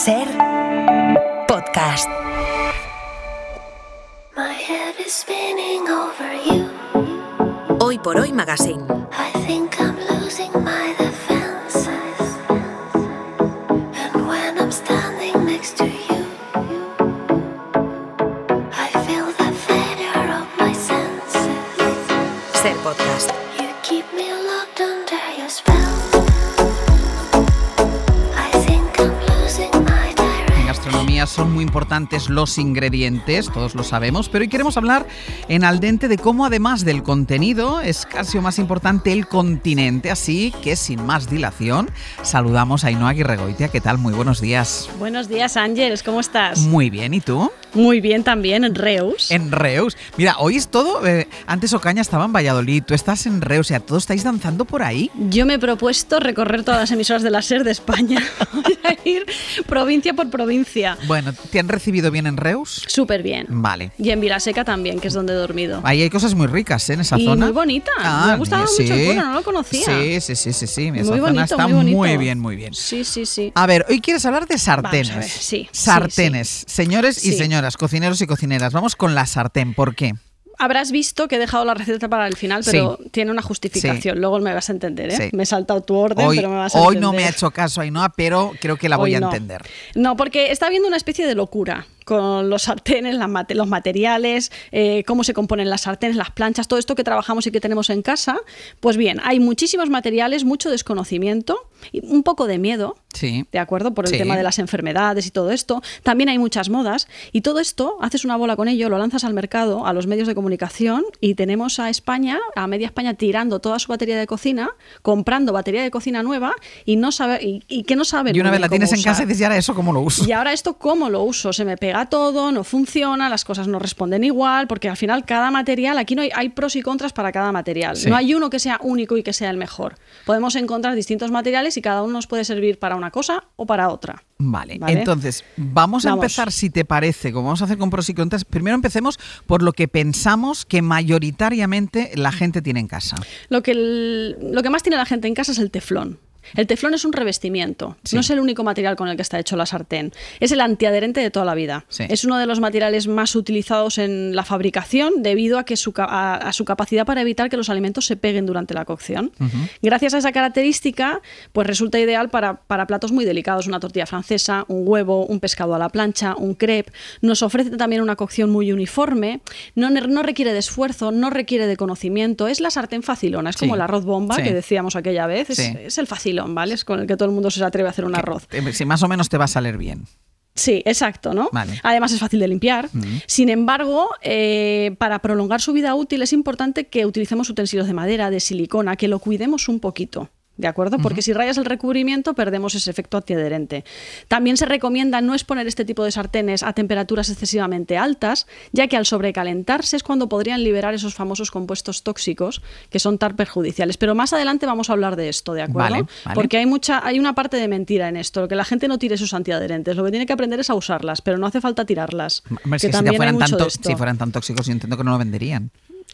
Ser podcast. My head is spinning over you. Hoy por hoy Magazine. I think I'm losing my defenses. And when I'm standing next to you, I feel the failure of my senses. Ser podcast. You keep me locked under your spell. I think I'm losing my direction. En gastronomía son muy importantes los ingredientes, todos lo sabemos, pero hoy queremos hablar en Al Dente de cómo, además del contenido, es casi o más importante el continente. Así que, sin más dilación, saludamos a Ainhoa Aguirregoitia. ¿Qué tal? Muy buenos días. Buenos días, Ángeles, ¿cómo estás? Muy bien, ¿y tú? Muy bien también, en Reus. En Reus. Mira, hoy es todo... antes Ocaña estaba en Valladolid, tú estás en Reus, o sea, todos estáis danzando por ahí. Yo me he propuesto recorrer todas las emisoras de la SER de España. Voy a ir provincia por provincia. Bueno, ¿te han recibido bien en Reus? Súper bien. Vale. Y en Vilaseca también, que es donde he dormido. Ahí hay cosas muy ricas, en esa Y zona. muy bonita. Me ha gustado mucho el pueblo, no lo conocía. Sí. Esa Muy zona bonito, está muy bonito. muy bien. Sí. A ver, hoy quieres hablar de sartenes. Vamos a ver, sí. Sartenes. Señores y Sí. señoras, cocineros y cocineras, vamos con la sartén. ¿Por qué? Habrás visto que he dejado la receta para el final, pero Sí. tiene una justificación. Sí. Luego me vas a entender, ¿eh? Sí. Me he saltado tu orden, Hoy, pero me vas a hoy entender. no me ha hecho caso Ainhoa, pero creo que la voy Hoy a no. entender. No, porque está habiendo una especie de locura con los sartenes, los materiales, cómo se componen las sartenes, las planchas, todo esto que trabajamos y que tenemos en casa. Pues bien, hay muchísimos materiales, mucho desconocimiento y un poco de miedo, Sí. ¿de acuerdo? Por el Sí. tema de las enfermedades y todo esto. También hay muchas modas y todo esto, haces una bola con ello, lo lanzas al mercado, a los medios de comunicación y tenemos a España, a media España, tirando toda su batería de cocina, comprando batería de cocina nueva y no sabe, y que no saben Y una muy vez la bien tienes cómo en casa y usar. dices, ¿y ahora eso cómo lo uso? Y ahora esto, ¿cómo lo uso? Se me pega todo, no funciona, las cosas no responden igual, porque al final cada material, aquí no hay pros y contras para cada material. Sí. No hay uno que sea único y que sea el mejor. Podemos encontrar distintos materiales y cada uno nos puede servir para una cosa o para otra. Vale, ¿Vale? entonces vamos a Vamos. empezar, si te parece, como vamos a hacer con pros y contras. Primero empecemos por lo que pensamos que mayoritariamente la gente tiene en casa. Lo que más tiene la gente en casa es el teflón. El teflón es un revestimiento, Sí. no es el único material con el que está hecho la sartén. Es el antiadherente de toda la vida. Sí. Es uno de los materiales más utilizados en la fabricación debido a que su capacidad para evitar que los alimentos se peguen durante la cocción. Gracias a esa característica, pues resulta ideal para platos muy delicados, una tortilla francesa, un huevo, un pescado a la plancha, un crepe. Nos ofrece también una cocción muy uniforme, no requiere de esfuerzo, no requiere de conocimiento. Es la sartén facilona, es Sí. como el arroz bomba Sí. que decíamos aquella vez. Sí. Es el facilón, ¿vale? Es con el que todo el mundo se atreve a hacer un arroz. Si más o menos te va a salir bien. Sí, exacto, ¿no? Vale. Además es fácil de limpiar. Sin embargo, para prolongar su vida útil es importante que utilicemos utensilios de madera, de silicona, que lo cuidemos un poquito. ¿De acuerdo? Porque si rayas el recubrimiento perdemos ese efecto antiadherente. También se recomienda no exponer este tipo de sartenes a temperaturas excesivamente altas, ya que al sobrecalentarse es cuando podrían liberar esos famosos compuestos tóxicos que son tan perjudiciales. Pero más adelante vamos a hablar de esto, ¿de acuerdo? Vale. Porque hay una parte de mentira en esto, que la gente no tire sus antiadherentes. Lo que tiene que aprender es a usarlas, pero no hace falta tirarlas. Hombre, es que que también hay mucho de esto. si fueran tan tóxicos, yo entiendo que no lo venderían.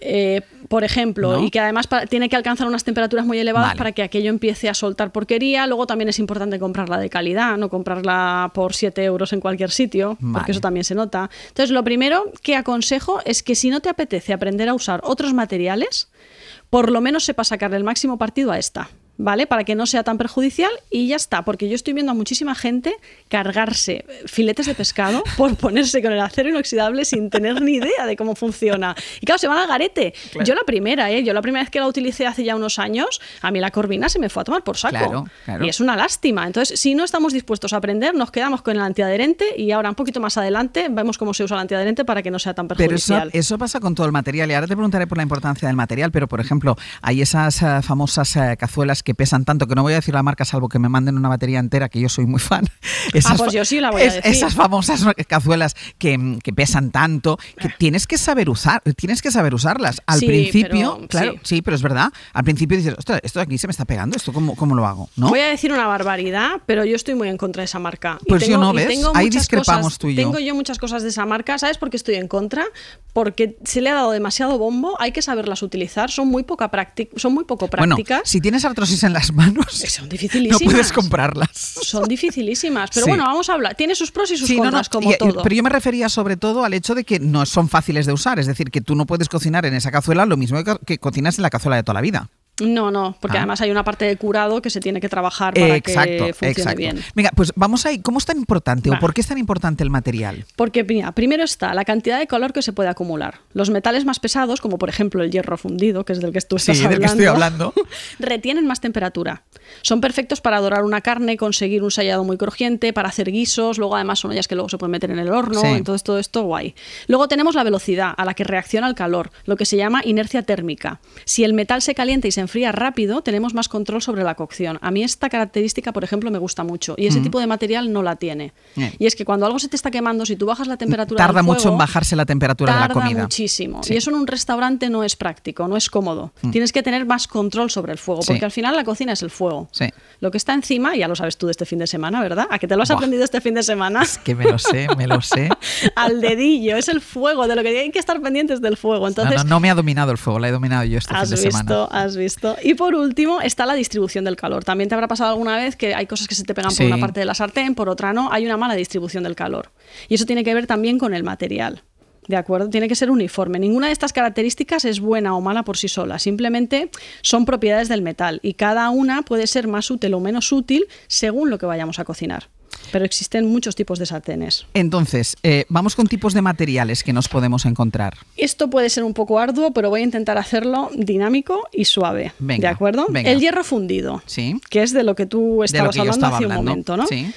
Por ejemplo, ¿No? y que además tiene que alcanzar unas temperaturas muy elevadas Vale. para que aquello empiece a soltar porquería. Luego también es importante comprarla de calidad, no comprarla por 7 euros en cualquier sitio, Vale. porque eso también se nota. Entonces, lo primero que aconsejo es que si no te apetece aprender a usar otros materiales, por lo menos sepas sacarle el máximo partido a esta. ¿Vale? Para que no sea tan perjudicial y ya está, porque yo estoy viendo a muchísima gente cargarse filetes de pescado por ponerse con el acero inoxidable sin tener ni idea de cómo funciona. Y claro, se van al garete. Claro. Yo la primera vez que la utilicé hace ya unos años, a mí la corvina se me fue a tomar por saco. Claro. Y es una lástima. Entonces, si no estamos dispuestos a aprender, nos quedamos con el antiadherente y ahora un poquito más adelante vemos cómo se usa el antiadherente para que no sea tan Pero perjudicial. eso pasa con todo el material y ahora te preguntaré por la importancia del material, pero por ejemplo, hay esas famosas cazuelas que pesan tanto, que no voy a decir la marca salvo que me manden una batería entera, que yo soy muy fan. Pues yo sí la voy a decir. Esas famosas cazuelas que pesan tanto, que tienes que saber usarlas. Al Sí, principio, pero, claro, sí, pero es verdad, al principio dices, ostras, esto de aquí se me está pegando, ¿esto cómo lo hago? ¿No? Voy a decir una barbaridad, pero yo estoy muy en contra de esa marca. Pues yo no, ¿ves? Ahí muchas discrepamos cosas, tú y yo. Tengo yo muchas cosas de esa marca. ¿Sabes por qué estoy en contra? Porque se le ha dado demasiado bombo, hay que saberlas utilizar, son muy poco prácticas. Bueno, si tienes artrosis en las manos, son dificilísimas. no puedes comprarlas. Son dificilísimas. Pero Sí. bueno, vamos a hablar. Tiene sus pros y sus Sí, contras, como todo. Pero yo me refería sobre todo al hecho de que no son fáciles de usar. Es decir, que tú no puedes cocinar en esa cazuela lo mismo que cocinas en la cazuela de toda la vida. No, porque además hay una parte de curado que se tiene que trabajar para que funcione bien. Venga, pues vamos ahí. ¿Cómo es tan importante Va. o por qué es tan importante el material? Porque mira, primero está la cantidad de calor que se puede acumular. Los metales más pesados, como por ejemplo el hierro fundido, que es del que tú estás hablando, del que estoy hablando. retienen más temperatura. Son perfectos para dorar una carne, conseguir un sellado muy crujiente, para hacer guisos. Luego además son ollas que luego se pueden meter en el horno. Sí. Entonces todo esto guay. Luego tenemos la velocidad a la que reacciona el calor, lo que se llama inercia térmica. Si el metal se calienta y se enfría rápido, tenemos más control sobre la cocción. A mí esta característica, por ejemplo, me gusta mucho y ese tipo de material no la tiene. Y es que cuando algo se te está quemando, si tú bajas la temperatura Tarda del fuego, mucho en bajarse la temperatura de la comida. Tarda muchísimo. Sí. Y eso en un restaurante no es práctico, no es cómodo. Tienes que tener más control sobre el fuego, porque Sí. al final la cocina es el fuego. Sí. Lo que está encima, ya lo sabes tú de este fin de semana, ¿verdad? ¿A que te lo has Buah. aprendido este fin de semana? Que me lo sé. Al dedillo, es el fuego, de lo que hay que estar pendientes del fuego. Entonces, No me ha dominado el fuego, lo he dominado yo este fin de semana. Has visto. Y por último está la distribución del calor. También te habrá pasado alguna vez que hay cosas que se te pegan Sí. por una parte de la sartén, por otra no. Hay una mala distribución del calor. Y eso tiene que ver también con el material. ¿De acuerdo? Tiene que ser uniforme. Ninguna de estas características es buena o mala por sí sola. Simplemente son propiedades del metal y cada una puede ser más útil o menos útil según lo que vayamos a cocinar. Pero existen muchos tipos de sartenes. Entonces, vamos con tipos de materiales que nos podemos encontrar. Esto puede ser un poco arduo, pero voy a intentar hacerlo dinámico y suave. Venga, ¿de acuerdo? venga. El hierro fundido, Sí. que es de lo que tú estabas yo hablando estaba hace un hablando. momento, ¿no? Sí.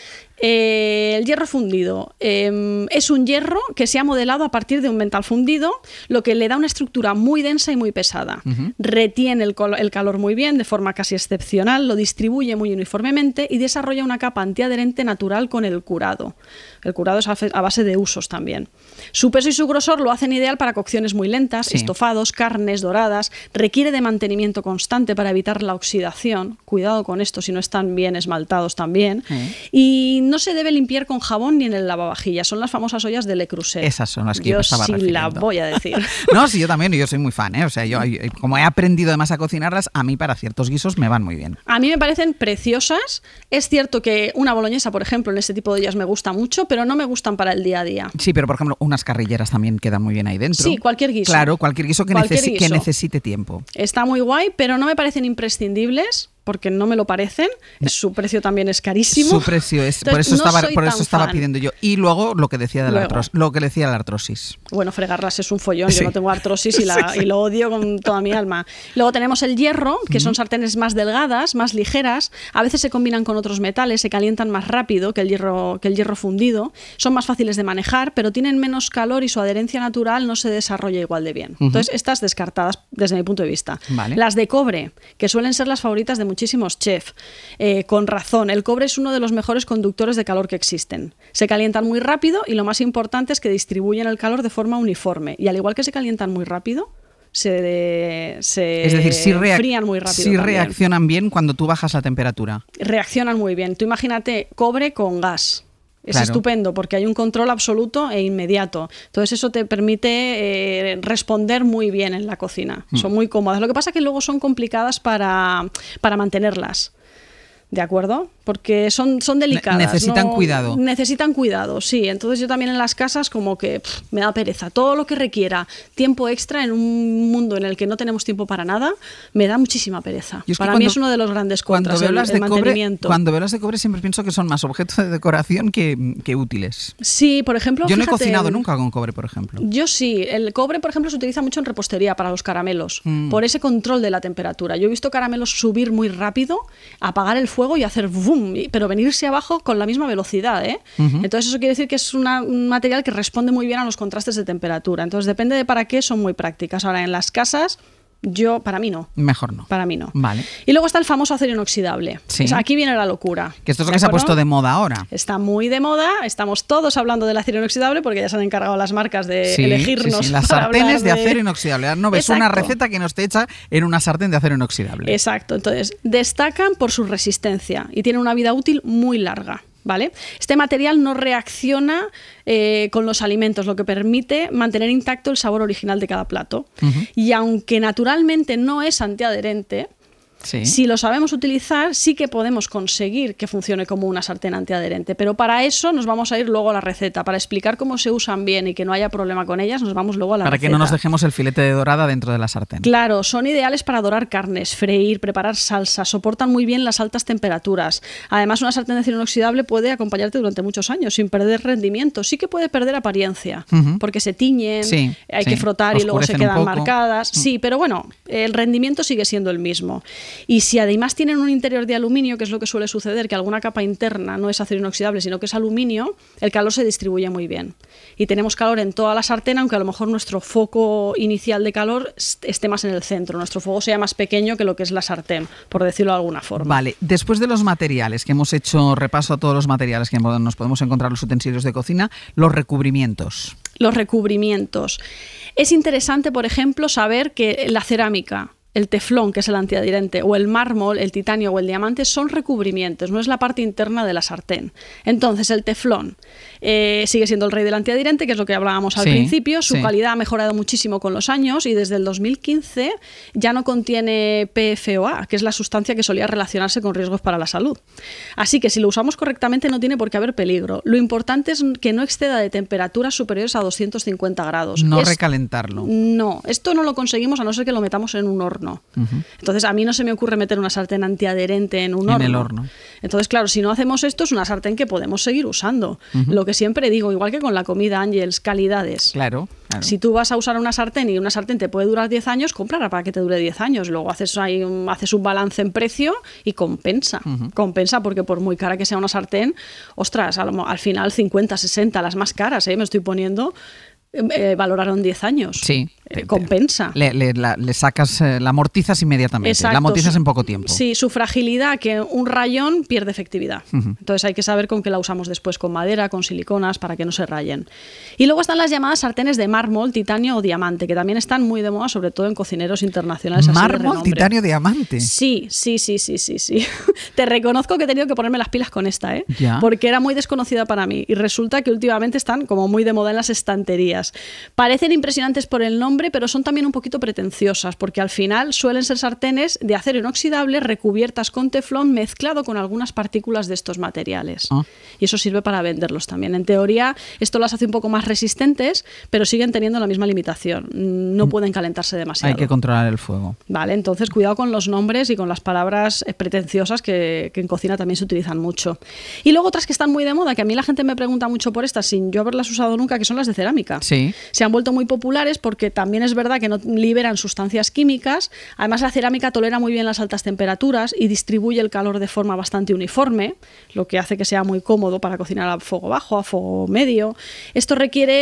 El hierro fundido es un hierro que se ha modelado a partir de un metal fundido, lo que le da una estructura muy densa y muy pesada. Retiene el calor muy bien, de forma casi excepcional, lo distribuye muy uniformemente y desarrolla una capa antiadherente natural con el curado. El curado es a base de usos también. Su peso y su grosor lo hacen ideal para cocciones muy lentas, Sí. estofados, carnes doradas. Requiere de mantenimiento constante para evitar la oxidación. Cuidado con esto si no están bien esmaltados también. Y no se debe limpiar con jabón ni en el lavavajillas. Son las famosas ollas de Le Creuset. Esas son las que yo me estaba sí refiriendo. la voy a decir. No, sí, yo también, y yo soy muy fan, ¿eh? O sea, yo como he aprendido además a cocinarlas, a mí para ciertos guisos me van muy bien. A mí me parecen preciosas. Es cierto que una boloñesa, por ejemplo, en este tipo de ollas me gusta mucho, pero no me gustan para el día a día. Sí, pero por ejemplo, unas carrilleras también quedan muy bien ahí dentro. Sí, cualquier guiso. Claro, cualquier guiso que, Cualquier que guiso. necesite tiempo. Está muy guay, pero no me parecen imprescindibles, porque no me lo parecen. Su precio también es carísimo. Su precio es, Entonces, por eso no estaba, soy por eso tan estaba fan. pidiendo yo. Y luego lo que decía de la Luego. lo que decía la artrosis. Bueno, fregarlas es un follón. Sí. Yo no tengo artrosis y lo odio con toda mi alma. Luego tenemos el hierro, que son sartenes más delgadas, más ligeras. A veces se combinan con otros metales, se calientan más rápido que el hierro fundido. Son más fáciles de manejar, pero tienen menos calor y su adherencia natural no se desarrolla igual de bien. Entonces, estas descartadas desde mi punto de vista. Vale. Las de cobre, que suelen ser las favoritas de muchísimos chefs. Con razón, el cobre es uno de los mejores conductores de calor que existen. Se calientan muy rápido y lo más importante es que distribuyen el calor de forma uniforme. Y al igual que se calientan muy rápido, se Es decir, sí, enfrían muy rápido. sí también. reaccionan bien cuando tú bajas la temperatura. Reaccionan muy bien. Tú imagínate cobre con gas. Es Claro. estupendo porque hay un control absoluto e inmediato. Entonces eso te permite responder muy bien en la cocina. Son muy cómodas. Lo que pasa es que luego son complicadas para mantenerlas. ¿De acuerdo? Porque son delicadas. Necesitan cuidado. Necesitan cuidado, sí. Entonces yo también en las casas como que me da pereza. Todo lo que requiera tiempo extra en un mundo en el que no tenemos tiempo para nada, me da muchísima pereza. Y es que Para mí es uno de los grandes contras, el mantenimiento. Cuando veo las de cobre siempre pienso que son más objeto de decoración que útiles. Sí, por ejemplo, Yo no he fíjate, cocinado nunca con cobre, por ejemplo. Yo sí. El cobre, por ejemplo, se utiliza mucho en repostería para los caramelos, por ese control de la temperatura. Yo he visto caramelos subir muy rápido, apagar el fuego y hacer boom, pero venirse abajo con la misma velocidad, ¿eh? Entonces eso quiere decir que es un material que responde muy bien a los contrastes de temperatura. Entonces depende de para qué, son muy prácticas. Ahora, en las casas, para mí no. Mejor no. Para mí no. Vale. Y luego está el famoso acero inoxidable. Sí. O sea, aquí viene la locura. Que esto es lo ¿De que se ha acuerdo? puesto de moda ahora. Está muy de moda, estamos todos hablando del acero inoxidable porque ya se han encargado las marcas de elegirnos. Sí. Las para sartenes hablar de acero inoxidable. Ahora no ves Exacto. una receta que no esté hecha en una sartén de acero inoxidable. Exacto, entonces destacan por su resistencia y tienen una vida útil muy larga. ¿Vale? Este material no reacciona con los alimentos, lo que permite mantener intacto el sabor original de cada plato. Y aunque naturalmente no es antiadherente, Sí. Si lo sabemos utilizar, sí que podemos conseguir que funcione como una sartén antiadherente, pero para eso nos vamos a ir luego a la receta. Para explicar cómo se usan bien y que no haya problema con ellas, nos vamos luego a la receta. Para que no nos dejemos el filete de dorada dentro de la sartén. Claro, son ideales para dorar carnes, freír, preparar salsas, soportan muy bien las altas temperaturas. Además, una sartén de acero inoxidable puede acompañarte durante muchos años sin perder rendimiento. Sí que puede perder apariencia, porque se tiñen, Sí, hay sí. que frotar y luego se Oscurecen un quedan poco. marcadas. Sí, pero bueno, el rendimiento sigue siendo el mismo. Y si además tienen un interior de aluminio, que es lo que suele suceder, que alguna capa interna no es acero inoxidable, sino que es aluminio, el calor se distribuye muy bien. Y tenemos calor en toda la sartén, aunque a lo mejor nuestro foco inicial de calor esté más en el centro. Nuestro fuego sea más pequeño que lo que es la sartén, por decirlo de alguna forma. Vale, después de los materiales, que hemos hecho repaso a todos los materiales que nos podemos encontrar los utensilios de cocina, los recubrimientos. Los recubrimientos. Es interesante, por ejemplo, saber que la cerámica, el teflón, que es el antiadherente, o el mármol, el titanio o el diamante son recubrimientos, no es la parte interna de la sartén. Entonces, el teflón sigue siendo el rey del antiadherente, que es lo que hablábamos al principio. Su calidad ha mejorado muchísimo con los años y desde el 2015 ya no contiene PFOA, que es la sustancia que solía relacionarse con riesgos para la salud. Así que si lo usamos correctamente no tiene por qué haber peligro. Lo importante es que no exceda de temperaturas superiores a 250 grados. No recalentarlo. No, esto no lo conseguimos a no ser que lo metamos en un horno. Entonces, a mí no se me ocurre meter una sartén antiadherente en un horno. En el horno. Entonces, claro, si no hacemos esto, es una sartén que podemos seguir usando. Lo que siempre digo, igual que con la comida, Ángels, calidades. Claro. Si tú vas a usar una sartén y una sartén te puede durar 10 años, cómprala para que te dure 10 años. Luego haces un balance en precio y compensa. Compensa porque por muy cara que sea una sartén, ostras, al final 50, 60, las más caras, me estoy poniendo, valoraron 10 años. Sí. Compensa. Le sacas, la amortizas inmediatamente. Exacto. La amortizas en poco tiempo. Sí, su fragilidad, que un rayón pierde efectividad. Entonces hay que saber con qué la usamos después, con madera, con siliconas, para que no se rayen. Y luego están las llamadas sartenes de mármol, titanio o diamante, que también están muy de moda, sobre todo en cocineros internacionales. Mármol, titanio, diamante. Sí. Te reconozco que he tenido que ponerme las pilas con esta, Ya. porque era muy desconocida para mí. Y resulta que últimamente están como muy de moda en las estanterías. Parecen impresionantes por el nombre, pero son también un poquito pretenciosas, porque al final suelen ser sartenes de acero inoxidable recubiertas con teflón mezclado con algunas partículas de estos materiales. Y eso sirve para venderlos también. En teoría, esto las hace un poco más resistentes, pero siguen teniendo la misma limitación. No pueden calentarse demasiado. Hay que controlar el fuego. Vale, entonces cuidado con los nombres y con las palabras pretenciosas que en cocina también se utilizan mucho. Y luego otras que están muy de moda, que a mí la gente me pregunta mucho por estas, sin yo haberlas usado nunca, que son las de cerámica. Sí. Se han vuelto muy populares porque también es verdad que no liberan sustancias químicas. Además, la cerámica tolera muy bien las altas temperaturas y distribuye el calor de forma bastante uniforme, lo que hace que sea muy cómodo para cocinar a fuego bajo, a fuego medio. Esto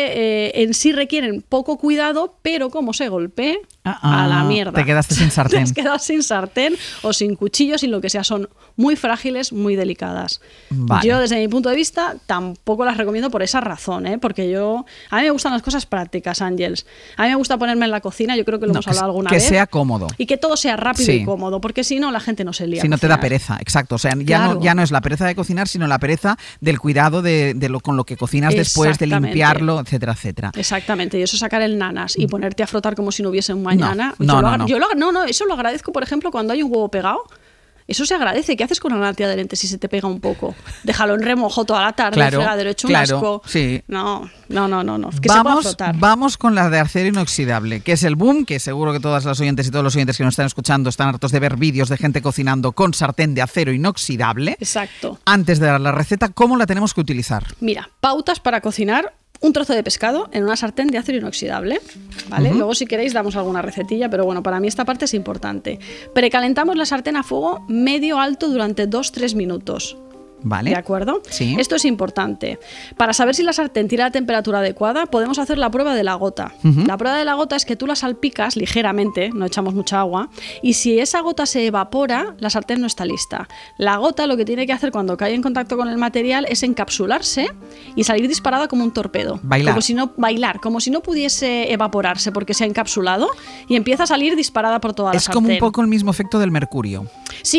requieren poco cuidado, pero como se golpee, a la mierda. Te quedaste sin sartén. Te has quedado sin sartén o sin cuchillo, sin lo que sea. Son muy frágiles, muy delicadas. Vale. Yo, desde mi punto de vista, tampoco las recomiendo por esa razón, porque a mí me gustan las cosas prácticas, Ángels. A mí me gusta ponerme en la cocina, yo creo que lo hemos hablado alguna vez. Que sea cómodo. Y que todo sea rápido y cómodo, porque si no, la gente no se lía. Si no te da pereza, exacto. O sea, ya no es la pereza de cocinar, sino la pereza del cuidado con lo que cocinas después, de limpiarlo, etcétera, etcétera. Exactamente. Y eso sacar el nanas y ponerte a frotar como si no hubiese un mañana. No. Eso lo agradezco, por ejemplo, cuando hay un huevo pegado. Eso se agradece. ¿Qué haces con un antiadherente si se te pega un poco? Déjalo en remojo toda la tarde, fregadero hecho un asco. Sí. No. Que se pueda frotar. Vamos con la de acero inoxidable, que es el boom, que seguro que todas las oyentes y todos los oyentes que nos están escuchando están hartos de ver vídeos de gente cocinando con sartén de acero inoxidable. Exacto. Antes de dar la receta, ¿cómo la tenemos que utilizar? Mira, pautas para cocinar un trozo de pescado en una sartén de acero inoxidable, ¿vale? Luego, si queréis, damos alguna recetilla, pero bueno, para mí esta parte es importante. Precalentamos la sartén a fuego medio-alto durante 2-3 minutos. Vale. ¿De acuerdo? Sí. Esto es importante. Para saber si la sartén tiene la temperatura adecuada, podemos hacer la prueba de la gota. La prueba de la gota es que tú la salpicas ligeramente, no echamos mucha agua, y si esa gota se evapora, la sartén no está lista. La gota lo que tiene que hacer cuando cae en contacto con el material es encapsularse y salir disparada como un torpedo. Bailar, como si no pudiese evaporarse porque se ha encapsulado y empieza a salir disparada por toda la sartén. Es como un poco el mismo efecto del mercurio. Sí,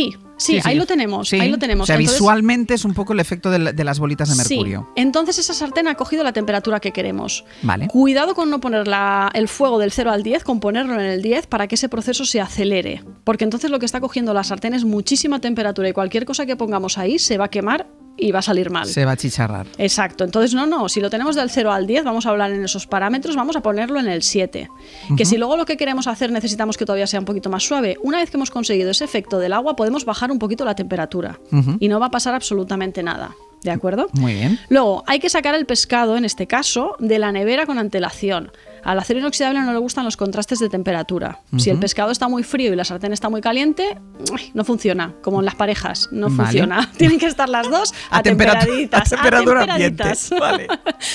Sí, ahí lo tenemos, Sí. ahí lo tenemos. O sea, Entonces, visualmente es un poco el efecto de las bolitas de mercurio. Sí, entonces esa sartén ha cogido la temperatura que queremos. Vale. Cuidado con no poner el fuego del 0 al 10, con ponerlo en el 10 para que ese proceso se acelere. Porque entonces lo que está cogiendo la sartén es muchísima temperatura y cualquier cosa que pongamos ahí se va a quemar y va a salir mal. Se va a chicharrar. Exacto, entonces no, si lo tenemos del 0 al 10, vamos a hablar en esos parámetros, vamos a ponerlo en el 7. Que si luego lo que queremos hacer necesitamos que todavía sea un poquito más suave, una vez que hemos conseguido ese efecto del agua, podemos bajar un poquito la temperatura y no va a pasar absolutamente nada. ¿De acuerdo? Muy bien. Luego, hay que sacar el pescado, en este caso, de la nevera con antelación. Al acero inoxidable no le gustan los contrastes de temperatura. Si el pescado está muy frío y la sartén está muy caliente, no funciona. Como en las parejas, no funciona. Tienen que estar las dos atemperaditas. A temperatura ambiente. Vale.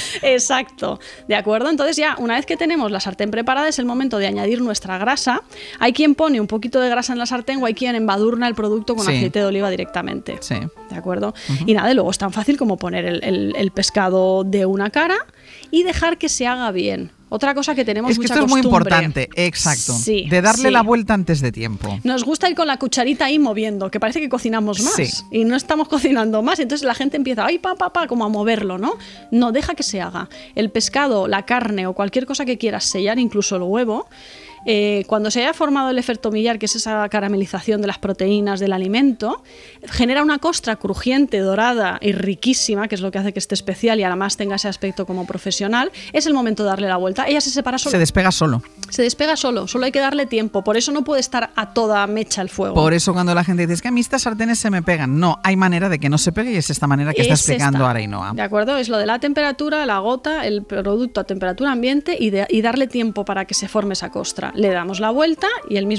Exacto. ¿De acuerdo? Entonces ya, una vez que tenemos la sartén preparada, es el momento de añadir nuestra grasa. Hay quien pone un poquito de grasa en la sartén o hay quien embadurna el producto con aceite de oliva directamente. Sí. ¿De acuerdo? Y nada, y luego es tan fácil como poner el pescado de una cara y dejar que se haga bien. Otra cosa que tenemos es que mucha esto costumbre. es muy importante, exacto. Sí, de darle sí. la vuelta antes de tiempo. Nos gusta ir con la cucharita ahí moviendo, que parece que cocinamos más. Sí. Y no estamos cocinando más. Entonces la gente empieza, ay, como a moverlo, ¿no? No, deja que se haga. El pescado, la carne o cualquier cosa que quieras sellar, incluso el huevo, cuando se haya formado el efecto Maillard, que es esa caramelización de las proteínas del alimento, genera una costra crujiente, dorada y riquísima, que es lo que hace que esté especial y además tenga ese aspecto como profesional. Es el momento de darle la vuelta. Ella se separa sola. Se despega solo. Se despega solo hay que darle tiempo. Por eso no puede estar a toda mecha el fuego. Por eso cuando la gente dice, es que a mí estas sartenes se me pegan. No, hay manera de que no se pegue y es esta manera que está explicando ahora Ainhoa. ¿De acuerdo? Es lo de la temperatura, la gota, el producto a temperatura ambiente y darle tiempo para que se forme esa costra. Le damos la vuelta y el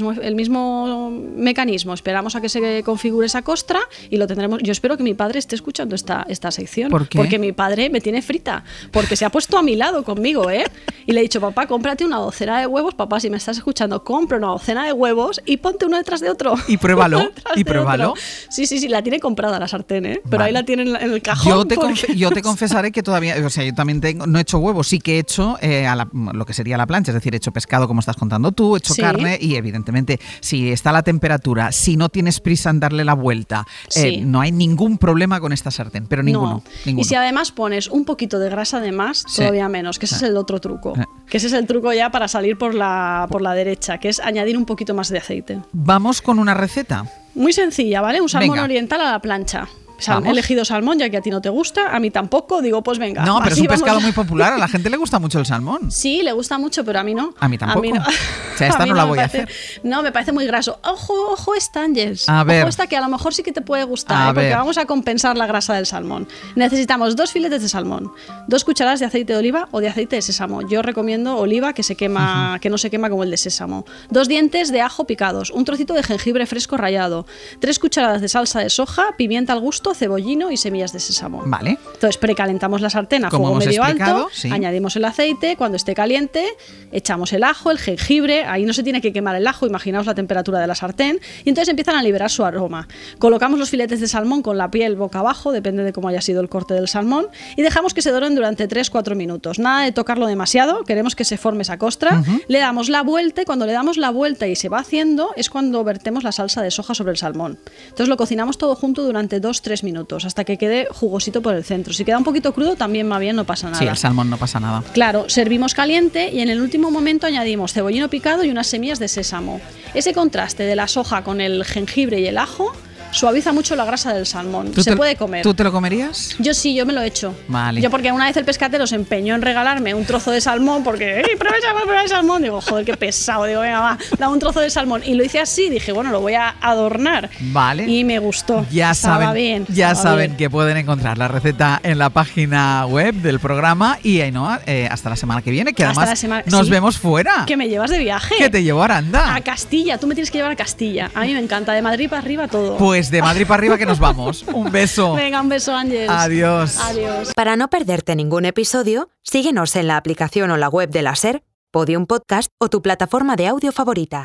mismo mecanismo. Esperamos a que se configure esa costra y lo tendremos. Yo espero que mi padre esté escuchando esta sección. ¿Por qué? Porque mi padre me tiene frita. Porque se ha puesto a mi lado conmigo, ¿eh? Y le he dicho, papá, cómprate una docena de huevos. Papá, si me estás escuchando, compra una docena de huevos y ponte uno detrás de otro. Y pruébalo. Y pruébalo. Sí, la tiene comprada la sartén, ¿eh? Pero ahí la tiene en el cajón. Yo te confesaré que todavía, o sea, yo también no he hecho huevos, sí que he hecho lo que sería la plancha, es decir, he hecho pescado como estás contando tú, he hecho carne y evidentemente si está la temperatura, si no tienes prisa en darle la vuelta, no hay ningún problema con esta sartén, pero ninguno. Y si además pones un poquito de grasa de más, todavía menos, que ese es el otro truco. Que ese es el truco ya para salir por la derecha, que es añadir un poquito más de aceite. Vamos con una receta. Muy sencilla, ¿vale? Un salmón Venga. oriental a la plancha. He elegido salmón, ya que a ti no te gusta, a mí tampoco, digo, pues venga. No, pero es un pescado vamos. muy popular, a la gente le gusta mucho el salmón. Sí, le gusta mucho, pero a mí no. A mí tampoco. no. O sea, esta no la voy a hacer. No, me parece muy graso. Ojo esta, Ángels. A ver. Ojo esta, que a lo mejor sí que te puede gustar, porque vamos a compensar la grasa del salmón. Necesitamos 2 filetes de salmón, 2 cucharadas de aceite de oliva o de aceite de sésamo. Yo recomiendo oliva, que se quema, que no se quema como el de sésamo. 2 dientes de ajo picados, un trocito de jengibre fresco rallado, 3 cucharadas de salsa de soja, pimienta al gusto, cebollino y semillas de sésamo. Vale. Entonces precalentamos la sartén a Como fuego hemos medio explicado, alto, sí. añadimos el aceite, cuando esté caliente echamos el ajo, el jengibre, ahí no se tiene que quemar el ajo, imaginaos la temperatura de la sartén, y entonces empiezan a liberar su aroma. Colocamos los filetes de salmón con la piel boca abajo, depende de cómo haya sido el corte del salmón, y dejamos que se doren durante 3-4 minutos. Nada de tocarlo demasiado, queremos que se forme esa costra, le damos la vuelta y cuando le damos la vuelta y se va haciendo es cuando vertemos la salsa de soja sobre el salmón. Entonces lo cocinamos todo junto durante 2-3 minutos hasta que quede jugosito por el centro. Si queda un poquito crudo también va bien, no pasa nada. Sí, el salmón no pasa nada. Claro, servimos caliente y en el último momento añadimos cebollino picado y unas semillas de sésamo. Ese contraste de la soja con el jengibre y el ajo suaviza mucho la grasa del salmón. Se puede comer. ¿Tú te lo comerías? Yo sí, yo me lo he hecho. Vale. Yo porque una vez el pescatero se empeñó en regalarme un trozo de salmón porque, prueba el salmón. Digo, joder, qué pesado. Digo, venga, va, dame un trozo de salmón. Y lo hice así, dije, bueno, lo voy a adornar. Vale. Y me gustó. Ya Estaba saben, bien. ya estaba saben bien. que pueden encontrar la receta en la página web del programa y Ainhoa, hasta la semana que viene, que Hasta además la semana- nos sí. vemos fuera. Que me llevas de viaje. Que te llevo a Aranda. A Castilla, tú me tienes que llevar a Castilla. A mí me encanta, de Madrid para arriba todo. Pues de Madrid para arriba que nos vamos. Un beso. Venga, un beso, Ángels. Adiós. Adiós. Para no perderte ningún episodio, síguenos en la aplicación o la web de la SER, Podium Podcast o tu plataforma de audio favorita.